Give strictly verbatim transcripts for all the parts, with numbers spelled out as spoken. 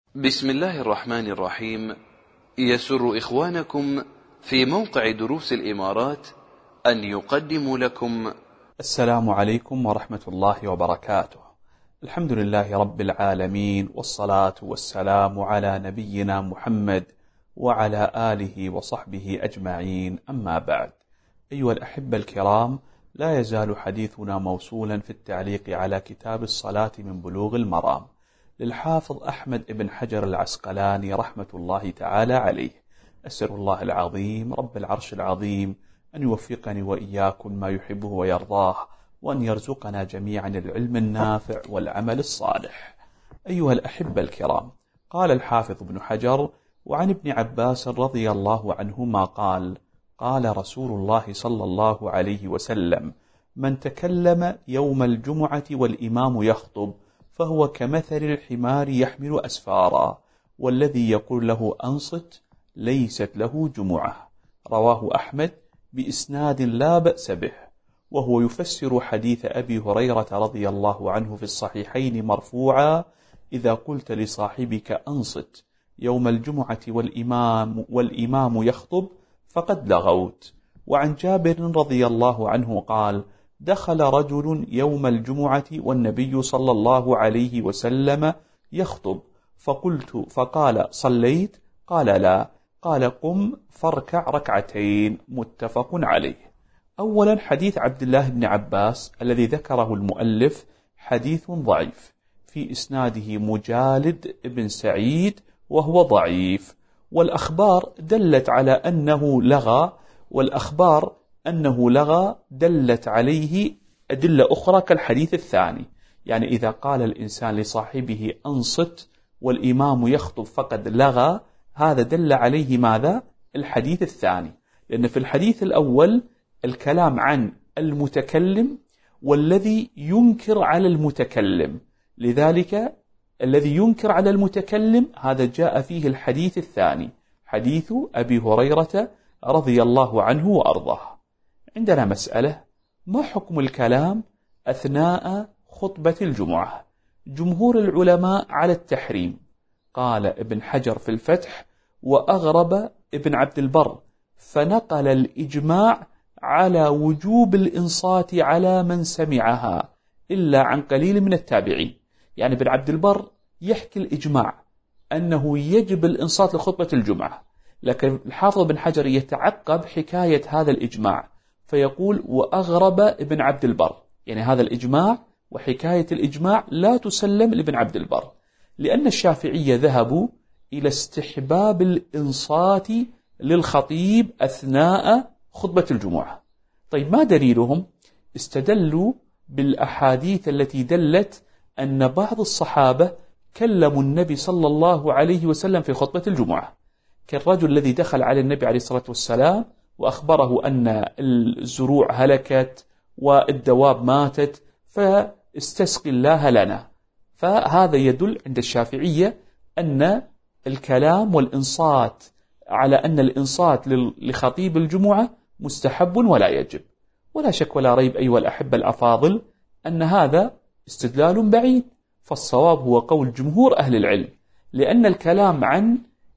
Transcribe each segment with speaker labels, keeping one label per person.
Speaker 1: بسم الله الرحمن الرحيم. يسر إخوانكم في موقع دروس الإمارات أن يقدموا لكم
Speaker 2: السلام عليكم ورحمة الله وبركاته. الحمد لله رب العالمين، والصلاة والسلام على نبينا محمد وعلى آله وصحبه أجمعين، أما بعد. أيها الأحبة الكرام، لا يزال حديثنا موصولا في التعليق على كتاب الصلاة من بلوغ المرام للحافظ أحمد بن حجر العسقلاني رحمة الله تعالى عليه. أسأل الله العظيم رب العرش العظيم أن يوفقني وإياكم ما يحبه ويرضاه، وأن يرزقنا جميعا العلم النافع والعمل الصالح. أيها الأحبة الكرام، قال الحافظ ابن حجر: وعن ابن عباس رضي الله عنهما قال: قال رسول الله صلى الله عليه وسلم: من تكلم يوم الجمعة والإمام يخطب فهو كمثل الحمار يحمل أسفارا، والذي يقول له أنصت ليست له جمعة. رواه أحمد بإسناد لا بأس به، وهو يفسر حديث أبي هريرة رضي الله عنه في الصحيحين مرفوعا: إذا قلت لصاحبك أنصت يوم الجمعة والإمام, والإمام يخطب فقد لغوت. وعن جابر رضي الله عنه قال: دخل رجل يوم الجمعة والنبي صلى الله عليه وسلم يخطب، فقلت فقال: صليت؟ قال: لا. قال: قم فاركع ركعتين. متفق عليه. أولا، حديث عبد الله بن عباس الذي ذكره المؤلف حديث ضعيف، في إسناده مجالد بن سعيد وهو ضعيف، والأخبار دلت على أنه لغى، والأخبار أنه لغى دلت عليه أدلة أخرى كالحديث الثاني. يعني إذا قال الإنسان لصاحبه أنصت والإمام يخطب فقد لغى، هذا دل عليه ماذا؟ الحديث الثاني، لأن في الحديث الأول الكلام عن المتكلم والذي ينكر على المتكلم، لذلك الذي ينكر على المتكلم هذا جاء فيه الحديث الثاني، حديث أبي هريرة رضي الله عنه وأرضاه. عندنا مسألة: ما حكم الكلام أثناء خطبة الجمعة؟ جمهور العلماء على التحريم. قال ابن حجر في الفتح: وأغرب ابن عبد البر فنقل الإجماع على وجوب الإنصات على من سمعها إلا عن قليل من التابعين. يعني ابن عبد البر يحكي الإجماع أنه يجب الإنصات لخطبة الجمعة، لكن الحافظ بن حجر يتعقب حكاية هذا الإجماع فيقول: وأغرب ابن عبد البر، يعني هذا الإجماع وحكاية الإجماع لا تسلم لابن عبد البر، لأن الشافعية ذهبوا إلى استحباب الإنصات للخطيب أثناء خطبة الجمعة. طيب، ما دليلهم؟ استدلوا بالأحاديث التي دلت أن بعض الصحابة كلموا النبي صلى الله عليه وسلم في خطبة الجمعة، كالرجل الذي دخل على النبي عليه الصلاة والسلام وأخبره أن الزروع هلكت والدواب ماتت فاستسقي الله لنا. فهذا يدل عند الشافعية أن الكلام والإنصات، على أن الإنصات لخطيب الجمعة مستحب ولا يجب. ولا شك ولا ريب أيها الأحبة الأفاضل أن هذا استدلال بعيد، فالصواب هو قول جمهور أهل العلم، لأن الكلام عن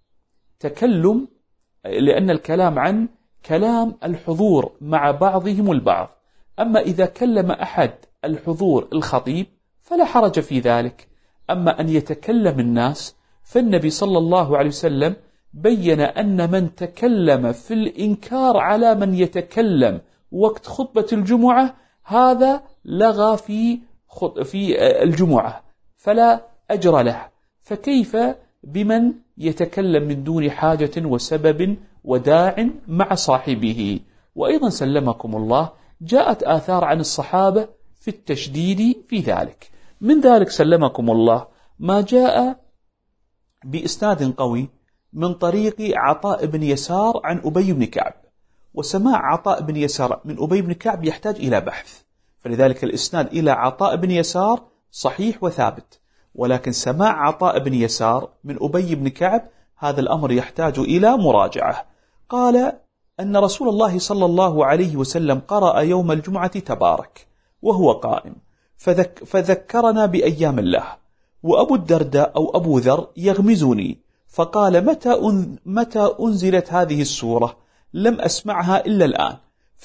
Speaker 2: تكلم لأن الكلام عن كلام الحضور مع بعضهم البعض. أما إذا كلم أحد الحضور الخطيب فلا حرج في ذلك. أما أن يتكلم الناس، فالنبي صلى الله عليه وسلم بين أن من تكلم في الإنكار على من يتكلم وقت خطبة الجمعة هذا لغى في في الجمعة فلا أجر له، فكيف بمن يتكلم من دون حاجة وسبب وداع مع صاحبه؟ وأيضا سلمكم الله جاءت آثار عن الصحابة في التشديد في ذلك. من ذلك سلمكم الله ما جاء بإسناد قوي من طريق عطاء بن يسار عن أبي بن كعب، وسماع عطاء بن يسار من أبي بن كعب يحتاج إلى بحث، فلذلك الإسناد إلى عطاء بن يسار صحيح وثابت، ولكن سماع عطاء بن يسار من أبي بن كعب هذا الأمر يحتاج إلى مراجعة. قال أن رسول الله صلى الله عليه وسلم قرأ يوم الجمعة تبارك وهو قائم، فذك فذكرنا بأيام الله، وأبو الدرداء أو أبو ذر يغمزني، فقال متى, متى أنزلت هذه السورة؟ لم أسمعها إلا الآن،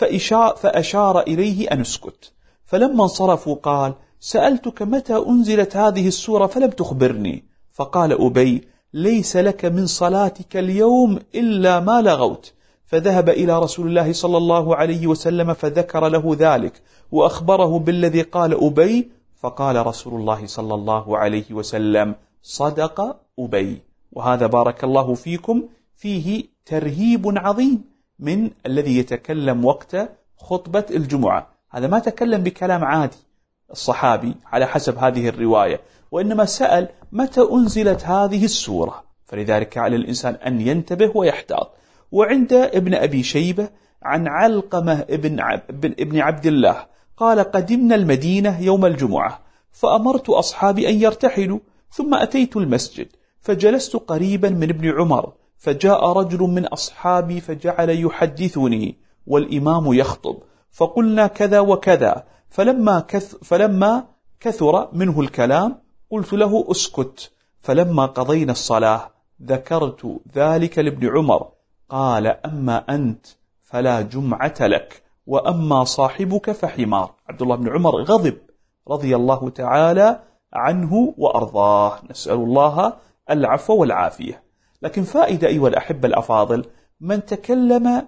Speaker 2: فأشار إليه أن اسكت. فلما انصرفوا قال سألتك متى أنزلت هذه السورة فلم تخبرني، فقال أبي ليس لك من صلاتك اليوم إلا ما لغوت. فذهب إلى رسول الله صلى الله عليه وسلم فذكر له ذلك وأخبره بالذي قال أبي، فقال رسول الله صلى الله عليه وسلم صدق أبي. وهذا بارك الله فيكم فيه ترهيب عظيم من الذي يتكلم وقت خطبة الجمعة. هذا ما تكلم بكلام عادي الصحابي على حسب هذه الرواية، وإنما سأل متى أنزلت هذه السورة، فلذلك على الإنسان أن ينتبه ويحتاط. وعند ابن أبي شيبة عن علقمة ابن, عب ابن عبد الله قال قدمنا المدينة يوم الجمعة فأمرت أصحابي أن يرتحلوا، ثم أتيت المسجد فجلست قريبا من ابن عمر، فجاء رجل من أصحابي فجعل يحدثني والإمام يخطب، فقلنا كذا وكذا، فلما, كث فلما كثر منه الكلام قلت له اسكت. فلما قضينا الصلاة ذكرت ذلك لابن عمر، قال أما أنت فلا جمعة لك، وأما صاحبك فحمار. عبد الله بن عمر غضب رضي الله تعالى عنه وأرضاه، نسأل الله العفو والعافية. لكن فائدة أيها الأحبة الأفاضل، من تكلم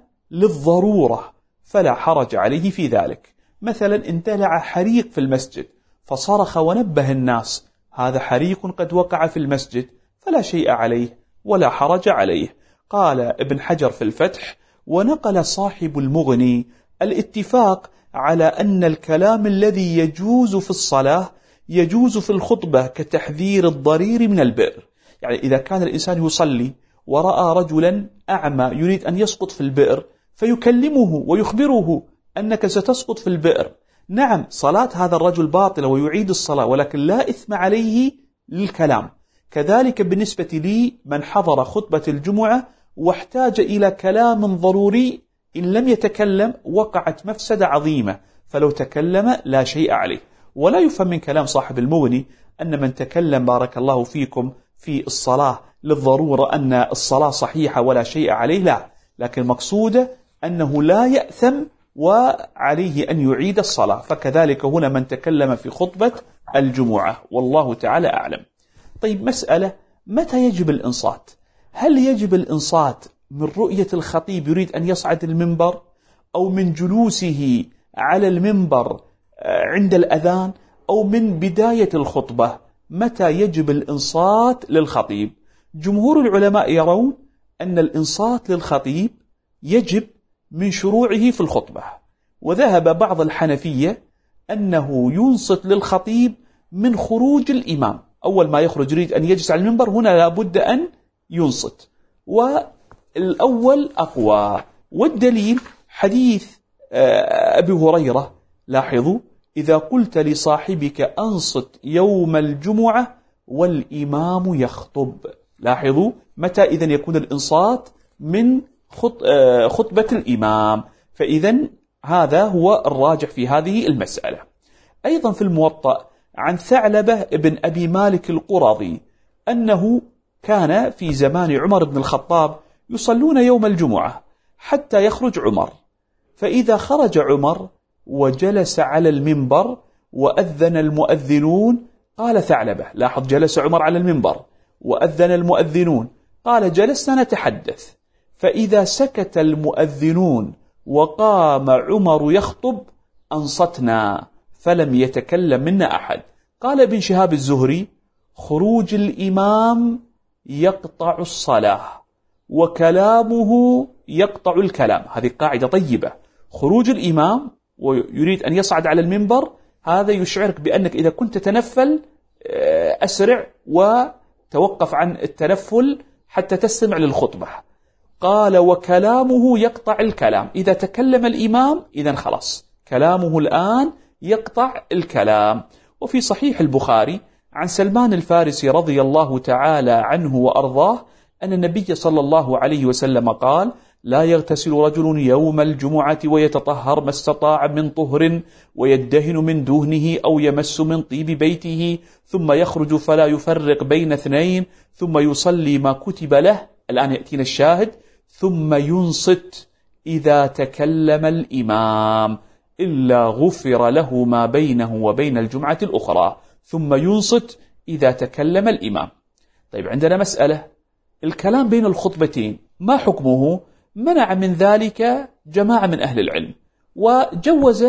Speaker 2: للضرورة فلا حرج عليه في ذلك. مثلا اندلع حريق في المسجد فصرخ ونبه الناس، هذا حريق قد وقع في المسجد، فلا شيء عليه ولا حرج عليه. قال ابن حجر في الفتح ونقل صاحب المغني الاتفاق على أن الكلام الذي يجوز في الصلاة يجوز في الخطبة كتحذير الضرير من البئر. يعني إذا كان الإنسان يصلي ورأى رجلا أعمى يريد أن يسقط في البئر فيكلمه ويخبره أنك ستسقط في البئر، نعم صلاة هذا الرجل باطلة ويعيد الصلاة، ولكن لا إثم عليه للكلام. كذلك بالنسبة لي من حضر خطبة الجمعة واحتاج إلى كلام ضروري، إن لم يتكلم وقعت مفسدة عظيمة، فلو تكلم لا شيء عليه. ولا يفهم من كلام صاحب المغني أن من تكلم بارك الله فيكم في الصلاة للضرورة أن الصلاة صحيحة ولا شيء عليه، لا، لكن مقصوده أنه لا يأثم وعليه أن يعيد الصلاة. فكذلك هنا من تكلم في خطبة الجمعة، والله تعالى أعلم. طيب مسألة، متى يجب الإنصات؟ هل يجب الإنصات من رؤية الخطيب يريد أن يصعد المنبر، أو من جلوسه على المنبر عند الأذان، أو من بداية الخطبة؟ متى يجب الإنصات للخطيب؟ جمهور العلماء يرون أن الإنصات للخطيب يجب من شروعه في الخطبة، وذهب بعض الحنفية أنه ينصت للخطيب من خروج الإمام. أول ما يخرج يريد أن يجلس على المنبر هنا لابد أن ينصت، والأول أقوى. والدليل حديث أبي هريرة، لاحظوا إذا قلت لصاحبك أنصت يوم الجمعة والإمام يخطب. لاحظوا متى إذن يكون الإنصات من خطبة الإمام، فإذن هذا هو الراجح في هذه المسألة. أيضا في الموطأ عن ثعلبة ابن أبي مالك القرظي أنه كان في زمان عمر بن الخطاب يصلون يوم الجمعة حتى يخرج عمر، فإذا خرج عمر وجلس على المنبر وأذن المؤذنون، قال ثعلبة، لاحظ جلس عمر على المنبر وأذن المؤذنون، قال جلسنا نتحدث، فإذا سكت المؤذنون وقام عمر يخطب أنصتنا فلم يتكلم منا أحد. قال ابن شهاب الزهري خروج الإمام يقطع الصلاة وكلامه يقطع الكلام. هذه قاعدة طيبة، خروج الإمام ويريد أن يصعد على المنبر هذا يشعرك بأنك إذا كنت تنفل أسرع وتوقف عن التنفل حتى تستمع للخطبة. قال وكلامه يقطع الكلام، إذا تكلم الإمام إذن خلاص كلامه الآن يقطع الكلام. وفي صحيح البخاري عن سلمان الفارسي رضي الله تعالى عنه وأرضاه أن النبي صلى الله عليه وسلم قال لا يغتسل رجل يوم الجمعة ويتطهر ما استطاع من طهر ويدهن من دهنه أو يمس من طيب بيته ثم يخرج فلا يفرق بين اثنين ثم يصلي ما كتب له، الآن يأتينا الشاهد، ثم ينصت إذا تكلم الإمام إلا غفر له ما بينه وبين الجمعة الأخرى، ثم ينصت إذا تكلم الإمام. طيب عندنا مسألة، الكلام بين الخطبتين ما حكمه؟ منع من ذلك جماعة من أهل العلم، وجوز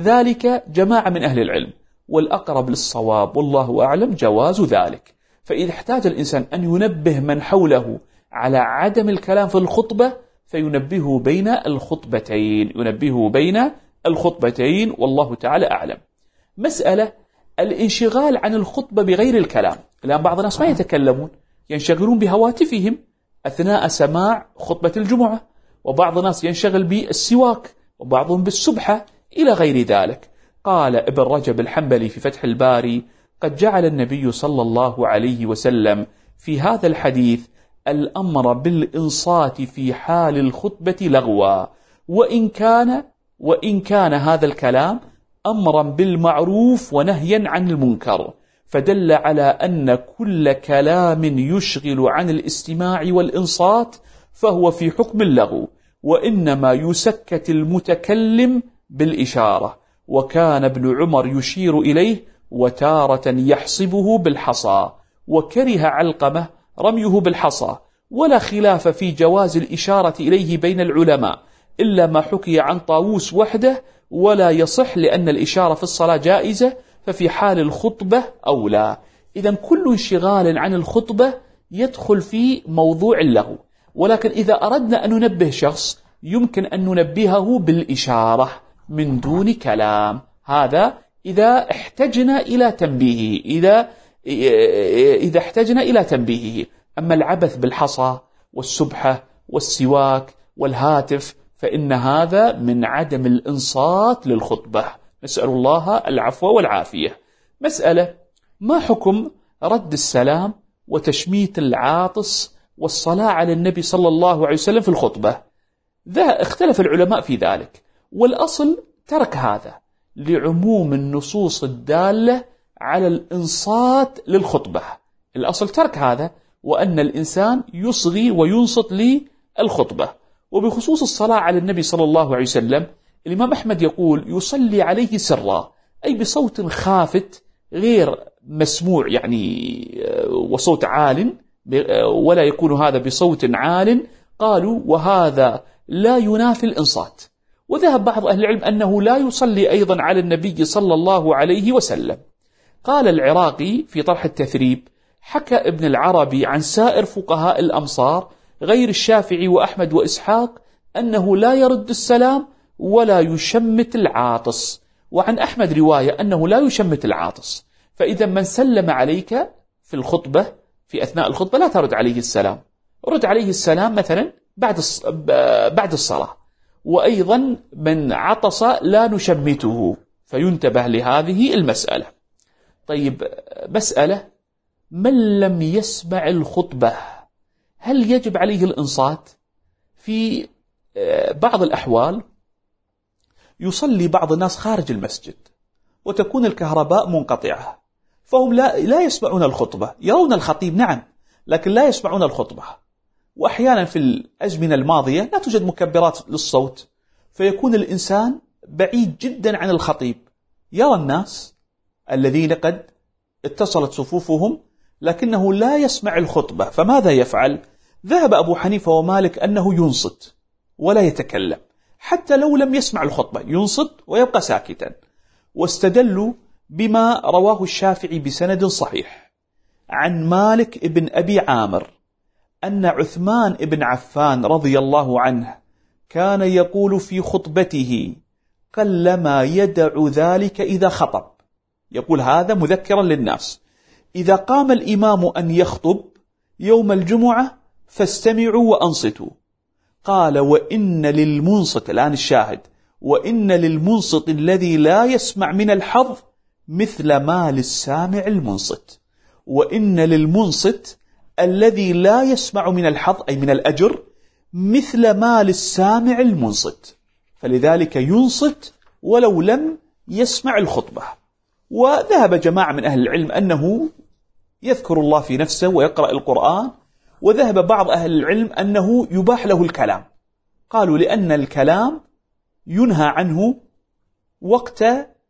Speaker 2: ذلك جماعة من أهل العلم، والأقرب للصواب والله أعلم جواز ذلك. فإذا احتاج الإنسان أن ينبه من حوله على عدم الكلام في الخطبة فينبهه بين الخطبتين، ينبهه بين الخطبتين والله تعالى أعلم. مسألة الانشغال عن الخطبة بغير الكلام. الآن بعض الناس ما يتكلمون، ينشغلون بهواتفهم أثناء سماع خطبة الجمعة، وبعض الناس ينشغل بالسواك، وبعضهم بالسبحة إلى غير ذلك. قال ابن رجب الحنبلي في فتح الباري: قد جعل النبي صلى الله عليه وسلم في هذا الحديث الأمر بالإنصات في حال الخطبة لغوا، وإن كان وإن كان هذا الكلام أمرا بالمعروف ونهيا عن المنكر، فدل على أن كل كلام يشغل عن الاستماع والإنصات فهو في حكم اللغو، وإنما يسكت المتكلم بالإشارة. وكان ابن عمر يشير إليه وتارة يحصبه بالحصى، وكره علقمة رميه بالحصى، ولا خلاف في جواز الإشارة إليه بين العلماء إلا ما حكي عن طاووس وحده، ولا يصح لأن الإشارة في الصلاة جائزة، ففي حال الخطبة أولى. إذن كل انشغال عن الخطبة يدخل في موضوع اللغو، ولكن إذا أردنا أن ننبه شخص يمكن أن ننبهه بالإشارة من دون كلام، هذا إذا احتجنا إلى تنبيهه، إذا إذا احتجنا إلى تنبيهه. أما العبث بالحصى والسبحة والسواك والهاتف فإن هذا من عدم الإنصات للخطبة، نسأل الله العفو والعافية. مسألة: ما حكم رد السلام وتشميت العاطس والصلاة على النبي صلى الله عليه وسلم في الخطبة؟ ذا اختلف العلماء في ذلك، والأصل ترك هذا لعموم النصوص الدالة على الإنصات للخطبة. الأصل ترك هذا، وأن الإنسان يصغي وينصت للخطبة. وبخصوص الصلاة على النبي صلى الله عليه وسلم، الإمام أحمد يقول يصلي عليه سرا، أي بصوت خافت غير مسموع يعني وصوت عال، ولا يكون هذا بصوت عال. قالوا وهذا لا ينافي الإنصات. وذهب بعض أهل العلم أنه لا يصلي أيضا على النبي صلى الله عليه وسلم. قال العراقي في طرح التثريب: حكى ابن العربي عن سائر فقهاء الأمصار غير الشافعي وأحمد وإسحاق أنه لا يرد السلام ولا يشمت العاطس، وعن أحمد رواية أنه لا يشمت العاطس. فإذا من سلم عليك في الخطبة في أثناء الخطبة لا ترد عليه السلام، رد عليه السلام مثلا بعد بعد الصلاة. وأيضا من عطس لا نشمته، فينتبه لهذه المسألة. طيب مسألة: من لم يسمع الخطبة هل يجب عليه الإنصات؟ في بعض الأحوال يصلي بعض الناس خارج المسجد وتكون الكهرباء منقطعة، فهم لا, لا يسمعون الخطبة، يرون الخطيب نعم لكن لا يسمعون الخطبة. وأحيانا في الأزمنة الماضية لا توجد مكبرات للصوت، فيكون الإنسان بعيد جدا عن الخطيب، يرى الناس الذين قد اتصلت صفوفهم لكنه لا يسمع الخطبة، فماذا يفعل؟ ذهب أبو حنيفة ومالك أنه ينصت ولا يتكلم حتى لو لم يسمع الخطبة، ينصت ويبقى ساكتا. واستدلوا بما رواه الشافعي بسند صحيح عن مالك ابن أبي عامر أن عثمان ابن عفان رضي الله عنه كان يقول في خطبته قلما يدع ذلك إذا خطب، يقول هذا مذكرا للناس: إذا قام الإمام أن يخطب يوم الجمعة فاستمعوا وأنصتوا. قال: وإن للمنصت، الآن الشاهد، وإن للمنصت الذي لا يسمع من الحظ مثل ما للسامع المنصت. وإن للمنصت الذي لا يسمع من الحظ أي من الأجر مثل ما للسامع المنصت، فلذلك ينصت ولو لم يسمع الخطبة. وذهب جماعة من أهل العلم أنه يذكر الله في نفسه ويقرأ القرآن، وذهب بعض أهل العلم أنه يباح له الكلام، قالوا لأن الكلام ينهى عنه وقت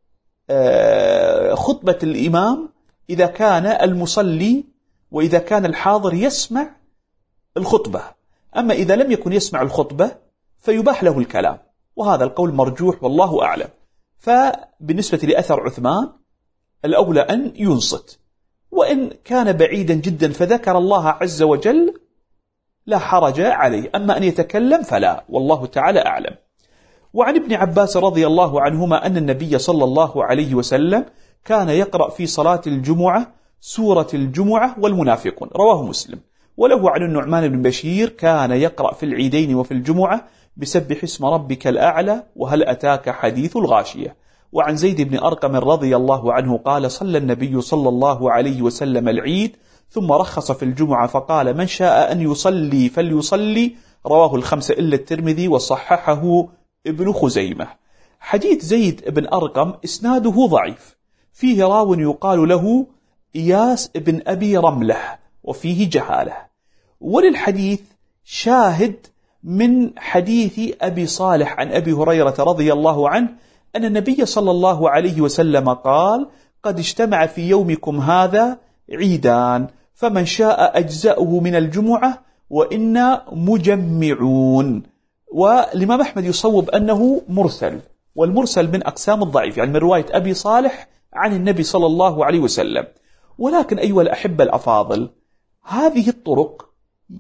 Speaker 2: خطبة الإمام إذا كان المصلي وإذا كان الحاضر يسمع الخطبة، أما إذا لم يكن يسمع الخطبة فيباح له الكلام، وهذا القول مرجوح والله أعلم. فبالنسبة لأثر عثمان الأولى أن ينصت، وإن كان بعيدا جدا فذكر الله عز وجل لا حرج عليه، أما أن يتكلم فلا، والله تعالى أعلم. وعن ابن عباس رضي الله عنهما أن النبي صلى الله عليه وسلم كان يقرأ في صلاة الجمعة سورة الجمعة والمنافقون، رواه مسلم. وله عن النعمان بن بشير كان يقرأ في العيدين وفي الجمعة بسبح اسم ربك الأعلى وهل أتاك حديث الغاشية. وعن زيد بن أرقم رضي الله عنه قال صلى النبي صلى الله عليه وسلم العيد ثم رخص في الجمعة فقال من شاء أن يصلي فليصلي، رواه الخمسة إلا الترمذي وصححه ابن خزيمة. حديث زيد بن أرقم إسناده ضعيف، فيه راو يقال له إياس بن أبي رملة وفيه جهالة. وللحديث شاهد من حديث أبي صالح عن أبي هريرة رضي الله عنه أن النبي صلى الله عليه وسلم قال قد اجتمع في يومكم هذا عيدان فمن شاء أجزأه من الجمعة وإنا مجمعون. والإمام أحمد يصوب أنه مرسل، والمرسل من أقسام الضعيف، يعني من رواية أبي صالح عن النبي صلى الله عليه وسلم. ولكن أيها الأحبة الأفاضل، هذه الطرق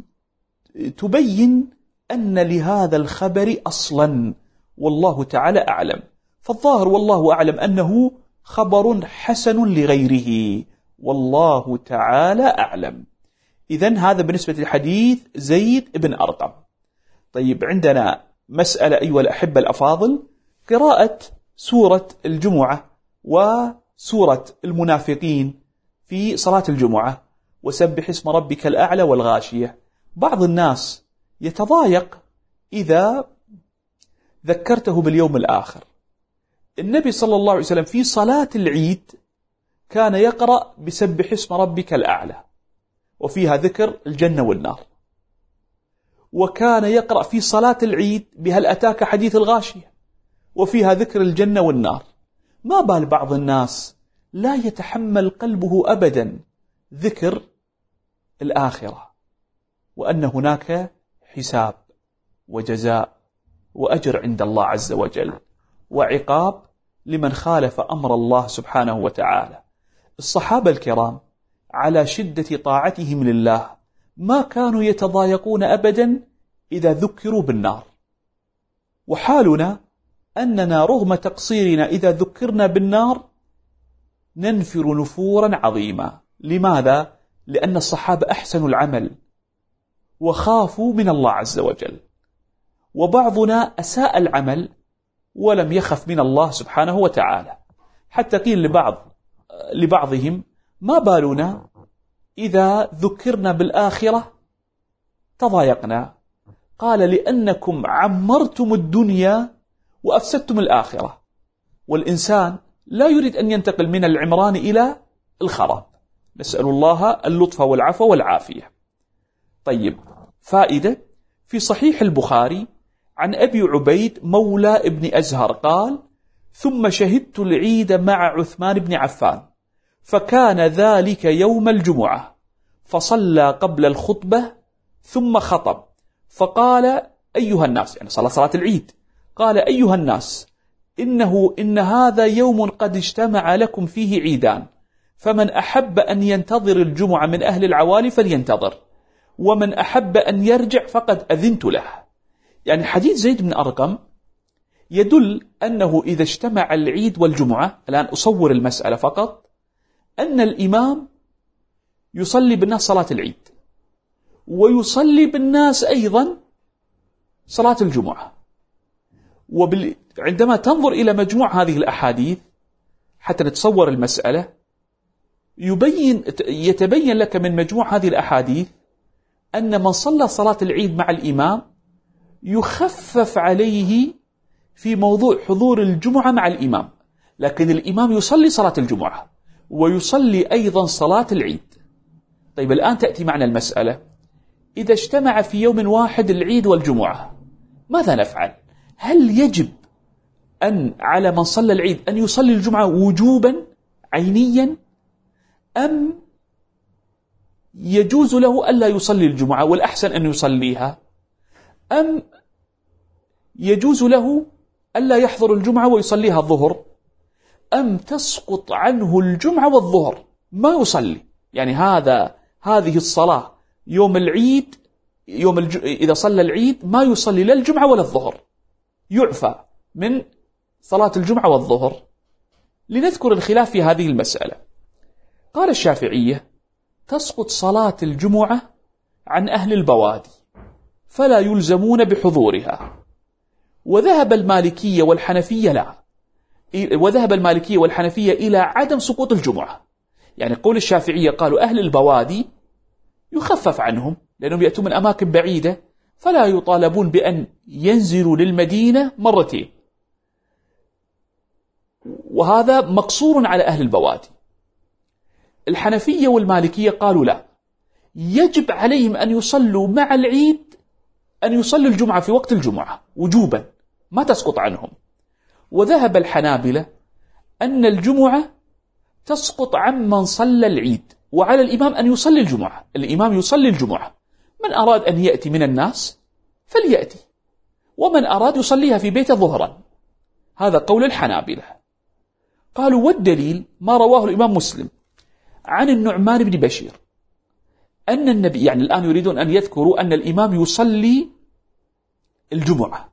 Speaker 2: تبين أن لهذا الخبر أصلا، والله تعالى أعلم. فالظاهر والله أعلم أنه خبر حسن لغيره، والله تعالى أعلم. إذن هذا بالنسبة لحديث زيد بن أرقم. طيب، عندنا مسألة أيها الأحبة الأفاضل، قراءة سورة الجمعة وسورة المنافقين في صلاة الجمعة وسبح اسم ربك الأعلى والغاشية. بعض الناس يتضايق إذا ذكرته باليوم الآخر. النبي صلى الله عليه وسلم في صلاة العيد كان يقرأ بسبح اسم ربك الأعلى وفيها ذكر الجنة والنار، وكان يقرأ في صلاة العيد بهل أتاك حديث الغاشية وفيها ذكر الجنة والنار. ما بال بعض الناس لا يتحمل قلبه أبدا ذكر الآخرة، وأن هناك حساب وجزاء وأجر عند الله عز وجل وعقاب لمن خالف أمر الله سبحانه وتعالى. الصحابة الكرام على شدة طاعتهم لله ما كانوا يتضايقون أبدا إذا ذكروا بالنار، وحالنا أننا رغم تقصيرنا إذا ذكرنا بالنار ننفر نفورا عظيما. لماذا؟ لأن الصحابة أحسنوا العمل وخافوا من الله عز وجل، وبعضنا أساء العمل ولم يخف من الله سبحانه وتعالى، حتى قيل لبعض لبعضهم ما بالنا إذا ذكرنا بالآخرة تضايقنا؟ قال لأنكم عمرتم الدنيا وأفسدتم الآخرة، والإنسان لا يريد أن ينتقل من العمران إلى الخراب، نسأل الله اللطف والعفو والعافية. طيب، فائدة في صحيح البخاري عن أبي عبيد مولى ابن أزهر قال ثم شهدت العيد مع عثمان بن عفان فكان ذلك يوم الجمعة فصلى قبل الخطبة ثم خطب فقال أيها الناس، يعني صلى صلاة العيد، قال أيها الناس إنه إن هذا يوم قد اجتمع لكم فيه عيدان، فمن أحب أن ينتظر الجمعة من أهل العوالي فلينتظر، ومن أحب أن يرجع فقد أذنت له. يعني حديث زيد بن أرقم يدل أنه إذا اجتمع العيد والجمعة، الآن أصور المسألة فقط، أن الإمام يصلي بالناس صلاة العيد ويصلي بالناس أيضا صلاة الجمعة. وعندما تنظر إلى مجموع هذه الأحاديث حتى نتصور المسألة، يبين يتبين لك من مجموع هذه الأحاديث أن من صلى صلاة العيد مع الإمام يخفف عليه في موضوع حضور الجمعة مع الإمام، لكن الإمام يصلي صلاة الجمعة ويصلي أيضا صلاة العيد. طيب الآن تأتي معنا المسألة، إذا اجتمع في يوم واحد العيد والجمعة ماذا نفعل؟ هل يجب أن على من صلى العيد أن يصلي الجمعة وجوبا عينيا، أم يجوز له ألا يصلي الجمعة والأحسن أن يصليها، أم يجوز له ألا يحضر الجمعة ويصليها الظهر، أم تسقط عنه الجمعة والظهر ما يصلي؟ يعني هذا هذه الصلاة يوم العيد يوم الج... إذا صلى العيد ما يصلي لا الجمعة ولا الظهر، يعفى من صلاة الجمعة والظهر. لنذكر الخلاف في هذه المسألة. قال الشافعية تسقط صلاة الجمعة عن أهل البوادي فلا يلزمون بحضورها، وذهب المالكية والحنفية لا وذهب المالكية والحنفية إلى عدم سقوط الجمعة. يعني قول الشافعية قالوا أهل البوادي يخفف عنهم لأنهم يأتون من أماكن بعيدة فلا يطالبون بأن ينزلوا للمدينة مرتين، وهذا مقصور على أهل البوادي. الحنفية والمالكية قالوا لا، يجب عليهم أن يصلوا مع العيد أن يصلوا الجمعة في وقت الجمعة وجوبا ما تسقط عنهم. وذهب الحنابلة أن الجمعة تسقط عن من صلى العيد، وعلى الإمام أن يصلي الجمعة، الإمام يصلي الجمعة، من أراد أن يأتي من الناس فليأتي، ومن أراد يصليها في بيته ظهرا. هذا قول الحنابلة. قالوا والدليل ما رواه الإمام مسلم عن النعمان بن بشير أن النبي، يعني الآن يريدون أن يذكروا أن الإمام يصلي الجمعة،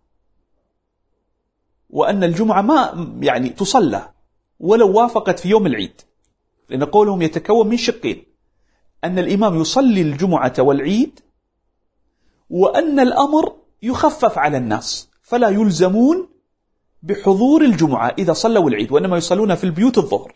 Speaker 2: وأن الجمعة ما يعني تصلى ولو وافقت في يوم العيد، لأن قولهم يتكون من شقين، أن الإمام يصلي الجمعة والعيد، وأن الأمر يخفف على الناس فلا يلزمون بحضور الجمعة إذا صلوا العيد، وإنما يصلون في البيوت الظهر.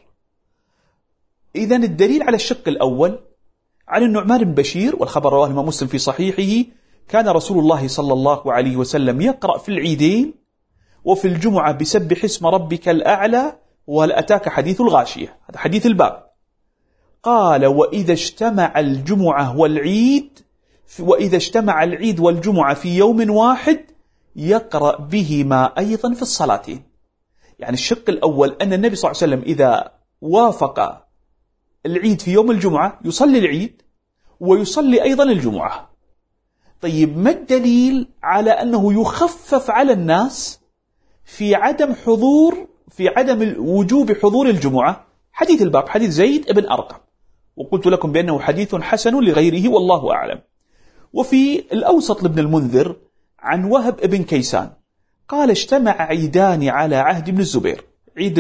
Speaker 2: إذن الدليل على الشق الأول عن النعمان بن بشير، والخبر رواه الإمام مسلم في صحيحه، كان رسول الله صلى الله عليه وسلم يقرأ في العيدين وفي الجمعة بسبح اسم ربك الأعلى وهل أتاك حديث الغاشية، هذا حديث الباب. قال وإذا اجتمع الجمعة والعيد وإذا اجتمع العيد والجمعة في يوم واحد يقرأ بهما أيضا في الصلاتين. يعني الشق الأول أن النبي صلى الله عليه وسلم إذا وافق العيد في يوم الجمعة يصلي العيد ويصلي أيضا الجمعة. طيب ما الدليل على أنه يخفف على الناس في عدم حضور في عدم وجوب حضور الجمعة؟ حديث الباب حديث زيد بن أرقم، وقلت لكم بأنه حديث حسن لغيره والله أعلم. وفي الأوسط لابن المنذر عن وهب بن كيسان قال اجتمع عيدان على عهد ابن الزبير، عيد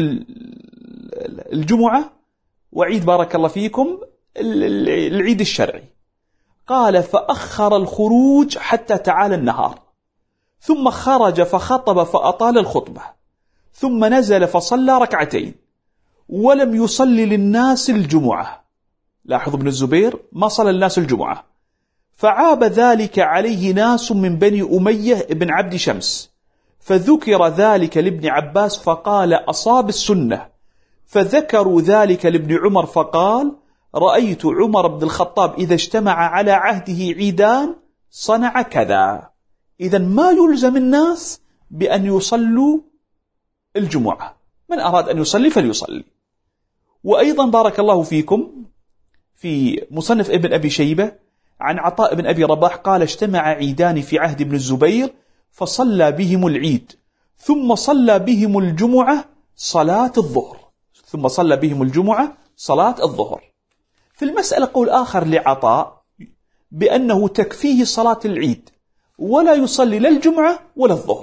Speaker 2: الجمعة وعيد بارك الله فيكم العيد الشرعي. قال فأخر الخروج حتى تعالى النهار، ثم خرج فخطب فأطال الخطبة، ثم نزل فصلى ركعتين ولم يصلي للناس الجمعة. لاحظ ابن الزبير ما صلى الناس الجمعة، فعاب ذلك عليه ناس من بني أمية بن عبد شمس، فذكر ذلك لابن عباس فقال أصاب السنة، فذكروا ذلك لابن عمر فقال رأيت عمر بن الخطاب إذا اجتمع على عهده عيدان صنع كذا. إذن ما يلزم الناس بأن يصلوا الجمعة، من أراد أن يصلي فليصلي. وأيضا بارك الله فيكم في مصنف ابن أبي شيبة عن عطاء بن أبي رباح قال اجتمع عيدان في عهد ابن الزبير فصلى بهم العيد ثم صلى بهم الجمعة صلاة الظهر ثم صلى بهم الجمعة صلاة الظهر. في المسألة قول آخر لعطاء بأنه تكفيه صلاة العيد ولا يصلي لا الجمعة ولا الظهر.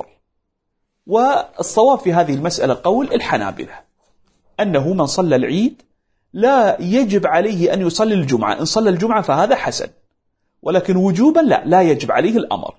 Speaker 2: والصواب في هذه المسألة قول الحنابلة أنه من صلى العيد لا يجب عليه أن يصلي الجمعة، إن صلى الجمعة فهذا حسن، ولكن وجوبا لا لا يجب عليه الأمر.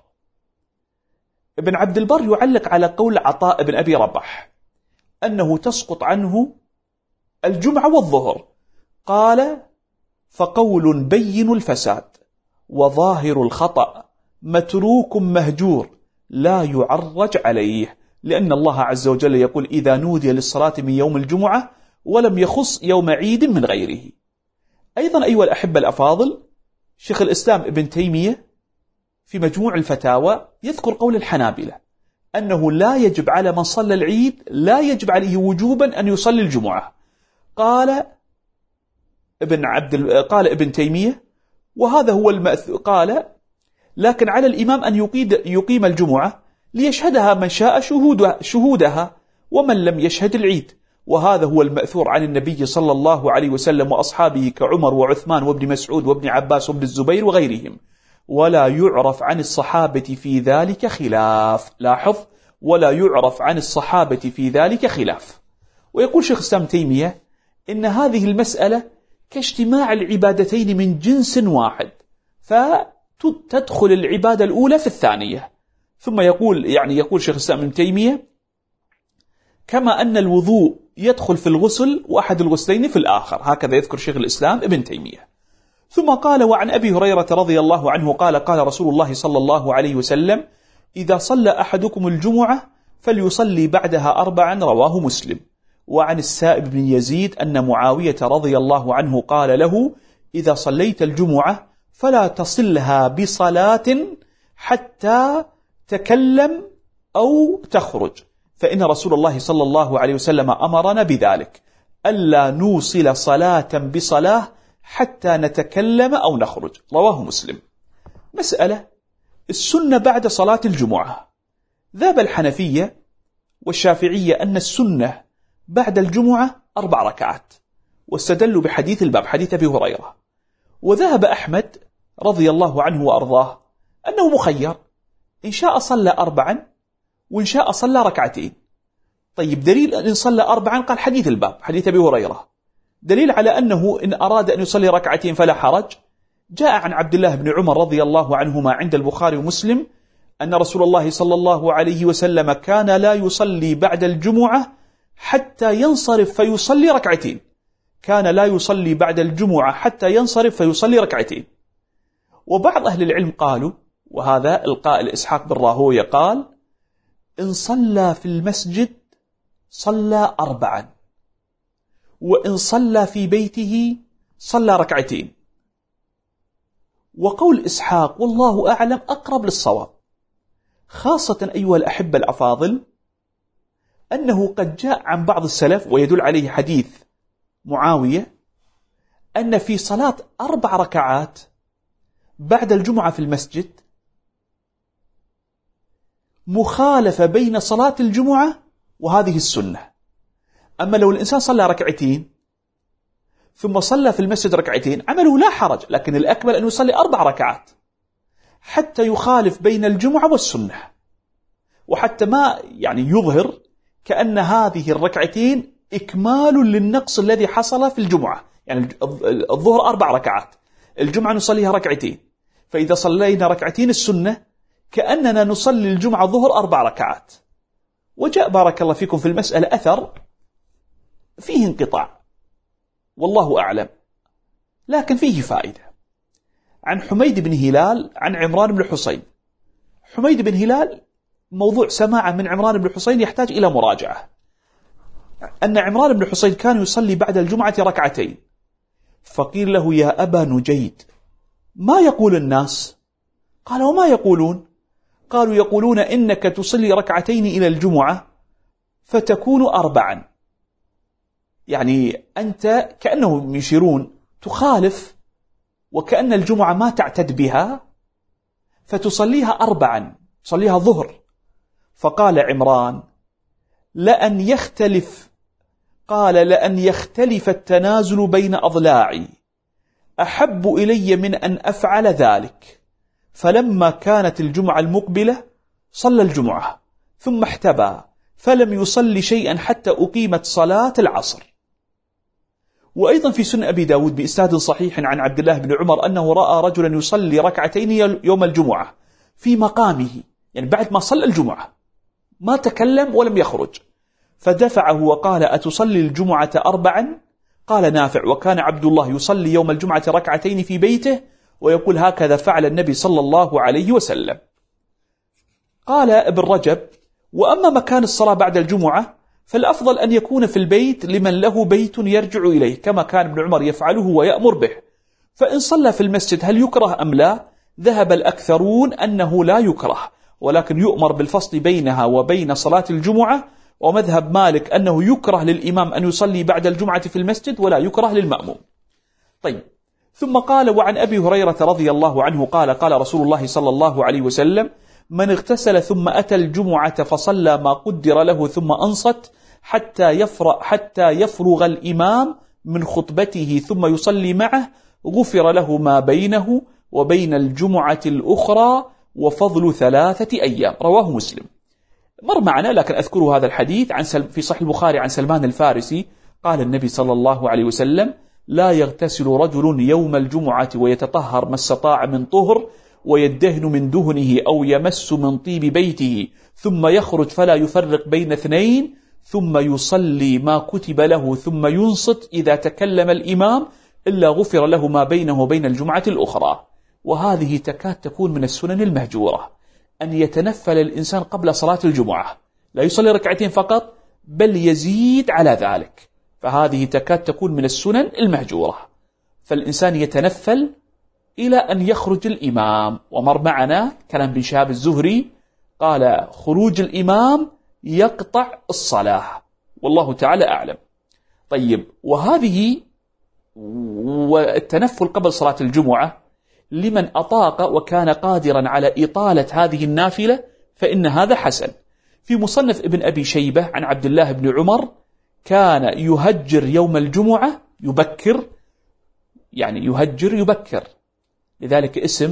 Speaker 2: ابن عبد البر يعلق على قول عطاء بن أبي رباح أنه تسقط عنه الجمعة والظهر. قال فقول بين الفساد وظاهر الخطأ متروك مهجور لا يعرج عليه، لأن الله عز وجل يقول إذا نودي للصلاة من يوم الجمعة، ولم يخص يوم عيد من غيره. أيضا أيها الأحبة الأفاضل، شيخ الإسلام ابن تيمية في مجموع الفتاوى يذكر قول الحنابلة أنه لا يجب على من صلى العيد، لا يجب عليه وجوبا أن يصلي الجمعة. قال ابن عبد قال ابن تيمية وهذا هو المأثور، قال لكن على الإمام أن يقيد يقيم الجمعة ليشهدها من شاء شهودها ومن لم يشهد العيد، وهذا هو المأثور عن النبي صلى الله عليه وسلم وأصحابه كعمر وعثمان وابن مسعود وابن عباس وابن الزبير وغيرهم، ولا يعرف عن الصحابة في ذلك خلاف. لاحظ، ولا يعرف عن الصحابة في ذلك خلاف. ويقول شيخ الإسلام تيمية إن هذه المسألة كاجتماع العبادتين من جنس واحد، فتدخل العبادة الأولى في الثانية. ثم يقول يعني يقول شيخ الإسلام ابن تيمية كما أن الوضوء يدخل في الغسل وأحد الغسلين في الآخر، هكذا يذكر شيخ الإسلام ابن تيمية. ثم قال وعن أبي هريرة رضي الله عنه قال قال رسول الله صلى الله عليه وسلم إذا صلى أحدكم الجمعة فليصلي بعدها أربعا، رواه مسلم. وعن السائب بن يزيد أن معاوية رضي الله عنه قال له إذا صليت الجمعة فلا تصلها بصلاة حتى تكلم أو تخرج، فإن رسول الله صلى الله عليه وسلم أمرنا بذلك، ألا نوصل صلاة بصلاة حتى نتكلم أو نخرج، رواه مسلم. مسألة السنة بعد صلاة الجمعة. ذهب الحنفية والشافعية أن السنة بعد الجمعة أربع ركعات، واستدلوا بحديث الباب حديث أبي هريرة. وذهب أحمد رضي الله عنه وأرضاه أنه مخير، إن شاء صلى أربعا وإن شاء صلى ركعتين. طيب دليل أن صلى أربعا قال حديث الباب حديث أبي هريرة، دليل على أنه إن أراد أن يصلي ركعتين فلا حرج. جاء عن عبد الله بن عمر رضي الله عنهما عند البخاري ومسلم أن رسول الله صلى الله عليه وسلم كان لا يصلي بعد الجمعة حتى ينصرف فيصلي ركعتين، كان لا يصلي بعد الجمعة حتى ينصرف فيصلي ركعتين. وبعض أهل العلم قالوا، وهذا القائل إسحاق بن راهويه قال إن صلى في المسجد صلى أربعا، وإن صلى في بيته صلى ركعتين. وقول إسحاق والله أعلم أقرب للصواب، خاصة أيها الأحبة الأفاضل أنه قد جاء عن بعض السلف ويدل عليه حديث معاوية أن في صلاة أربع ركعات بعد الجمعة في المسجد مخالفة بين صلاة الجمعة وهذه السنة. أما لو الإنسان صلى ركعتين ثم صلى في المسجد ركعتين عمله لا حرج، لكن الأكمل أن يصلي أربع ركعات حتى يخالف بين الجمعة والسنة، وحتى ما يعني يظهر كأن هذه الركعتين إكمال للنقص الذي حصل في الجمعة. يعني الظهر أربع ركعات، الجمعة نصليها ركعتين، فإذا صلينا ركعتين السنة كأننا نصلي الجمعة ظهر أربع ركعات. وجاء بارك الله فيكم في المسألة أثر فيه انقطاع والله أعلم، لكن فيه فائدة، عن حميد بن هلال عن عمران بن حسين. حميد بن هلال موضوع سماعه من عمران بن حسين يحتاج إلى مراجعة. أن عمران بن حسين كان يصلي بعد الجمعة ركعتين، فقيل له يا أبا نجيد ما يقول الناس؟ قال وما يقولون؟ قالوا يقولون إنك تصلي ركعتين إلى الجمعة فتكون أربعا، يعني أنت كأنهم يشيرون تخالف وكأن الجمعة ما تعتد بها فتصليها أربعا، تصليها ظهر. فقال عمران لأن يختلف قال لأن يختلف التنازل بين أضلاعي أحب إلي من أن أفعل ذلك. فلما كانت الجمعة المقبلة صلى الجمعة ثم احتبى فلم يصلي شيئا حتى أقيمت صلاة العصر. وأيضا في سنن أبي داود بإسناد صحيح عن عبد الله بن عمر أنه رأى رجلا يصلي ركعتين يوم الجمعة في مقامه، يعني بعد ما صلى الجمعة ما تكلم ولم يخرج، فدفعه وقال أتصلي الجمعة أربعا؟ قال نافع وكان عبد الله يصلي يوم الجمعة ركعتين في بيته ويقول هكذا فعل النبي صلى الله عليه وسلم. قال ابن رجب: وأما مكان الصلاة بعد الجمعة فالأفضل أن يكون في البيت لمن له بيت يرجع إليه، كما كان ابن عمر يفعله ويأمر به. فإن صلى في المسجد هل يكره أم لا؟ ذهب الأكثرون أنه لا يكره، ولكن يؤمر بالفصل بينها وبين صلاة الجمعة. ومذهب مالك أنه يكره للإمام أن يصلي بعد الجمعة في المسجد ولا يكره للمأموم. طيب، ثم قال: وعن أبي هريرة رضي الله عنه قال: قال رسول الله صلى الله عليه وسلم: من اغتسل ثم أتى الجمعة فصلى ما قدر له ثم أنصت حتى يفرغ, حتى يفرغ الإمام من خطبته ثم يصلي معه غفر له ما بينه وبين الجمعة الأخرى وفضل ثلاثة أيام. رواه مسلم. مر معنا، لكن أذكر هذا الحديث عن سل... في صحيح البخاري عن سلمان الفارسي قال النبي صلى الله عليه وسلم: لا يغتسل رجل يوم الجمعة ويتطهر ما استطاع من طهر ويدهن من دهنه أو يمس من طيب بيته ثم يخرج فلا يفرق بين اثنين ثم يصلي ما كتب له ثم ينصت إذا تكلم الإمام إلا غفر له ما بينه وبين الجمعة الأخرى. وهذه تكاد تكون من السنن المهجورة، أن يتنفل الإنسان قبل صلاة الجمعة، لا يصلي ركعتين فقط بل يزيد على ذلك، فهذه تكاد تكون من السنن المهجورة. فالإنسان يتنفل إلى أن يخرج الإمام. ومر معنا كلام بن شهاب الزهري قال: خروج الإمام يقطع الصلاة، والله تعالى أعلم. طيب، وهذه والتنفل قبل صلاة الجمعة لمن أطاق وكان قادرا على إطالة هذه النافلة فإن هذا حسن. في مصنف ابن أبي شيبة عن عبد الله بن عمر كان يهجر يوم الجمعة يبكر، يعني يهجر يبكر، لذلك اسم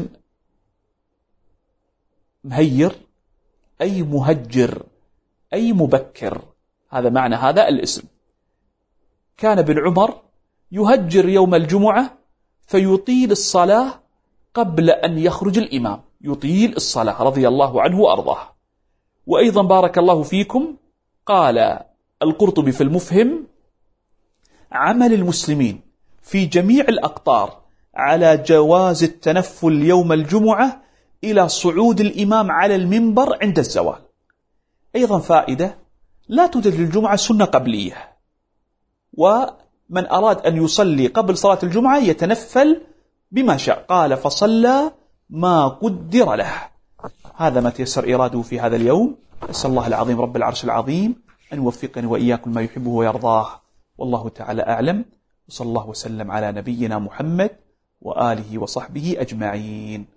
Speaker 2: مهير أي مهجر أي مبكر، هذا معنى هذا الاسم. كان ابن عمر يهجر يوم الجمعة فيطيل الصلاة قبل أن يخرج الإمام، يطيل الصلاة رضي الله عنه وأرضاه. وأيضا بارك الله فيكم قال القرطبي في المفهم: عمل المسلمين في جميع الأقطار على جواز التنفل يوم الجمعة إلى صعود الإمام على المنبر عند الزوال. أيضا فائدة: لا توجد للجمعة سنة قبلية، ومن أراد أن يصلي قبل صلاة الجمعة يتنفل بما شاء. قال: فصلى ما قدر له. هذا ما تيسر إراده في هذا اليوم. أسأل الله العظيم رب العرش العظيم أن يوفقني وإياكم ما يحبه ويرضاه، والله تعالى أعلم. وصلى الله وسلم على نبينا محمد وآله وصحبه أجمعين.